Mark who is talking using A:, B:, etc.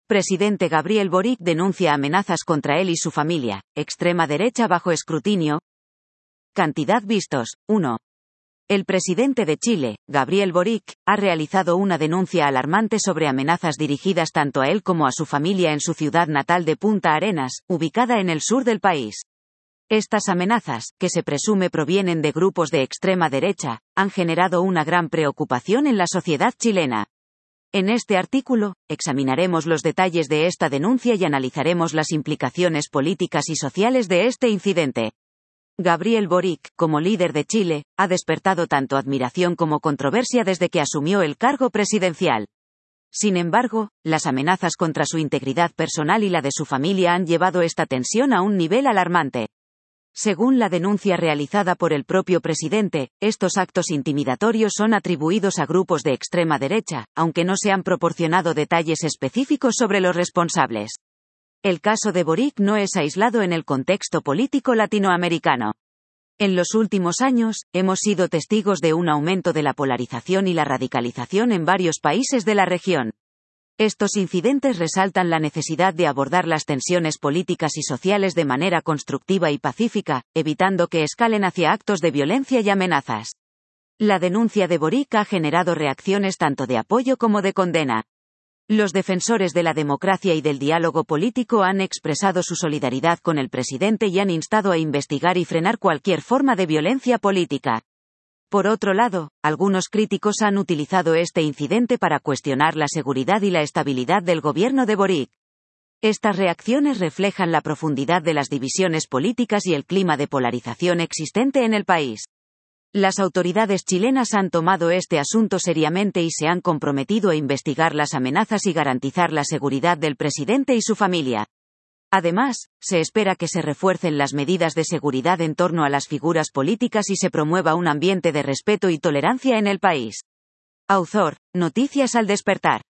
A: Presidente Gabriel Boric denuncia amenazas contra él y su familia. Extrema derecha bajo escrutinio. Cantidad vistos, 1. El presidente de Chile, Gabriel Boric, ha realizado una denuncia alarmante sobre amenazas dirigidas tanto a él como a su familia en su ciudad natal de Punta Arenas, ubicada en el sur del país. Estas amenazas, que se presume provienen de grupos de extrema derecha, han generado una gran preocupación en la sociedad chilena. En este artículo, examinaremos los detalles de esta denuncia y analizaremos las implicaciones políticas y sociales de este incidente. Gabriel Boric, como líder de Chile, ha despertado tanto admiración como controversia desde que asumió el cargo presidencial. Sin embargo, las amenazas contra su integridad personal y la de su familia han llevado esta tensión a un nivel alarmante. Según la denuncia realizada por el propio presidente, estos actos intimidatorios son atribuidos a grupos de extrema derecha, aunque no se han proporcionado detalles específicos sobre los responsables. El caso de Boric no es aislado en el contexto político latinoamericano. En los últimos años, hemos sido testigos de un aumento de la polarización y la radicalización en varios países de la región. Estos incidentes resaltan la necesidad de abordar las tensiones políticas y sociales de manera constructiva y pacífica, evitando que escalen hacia actos de violencia y amenazas. La denuncia de Boric ha generado reacciones tanto de apoyo como de condena. Los defensores de la democracia y del diálogo político han expresado su solidaridad con el presidente y han instado a investigar y frenar cualquier forma de violencia política. Por otro lado, algunos críticos han utilizado este incidente para cuestionar la seguridad y la estabilidad del gobierno de Boric. Estas reacciones reflejan la profundidad de las divisiones políticas y el clima de polarización existente en el país. Las autoridades chilenas han tomado este asunto seriamente y se han comprometido a investigar las amenazas y garantizar la seguridad del presidente y su familia. Además, se espera que se refuercen las medidas de seguridad en torno a las figuras políticas y se promueva un ambiente de respeto y tolerancia en el país. Autor, Noticias al despertar.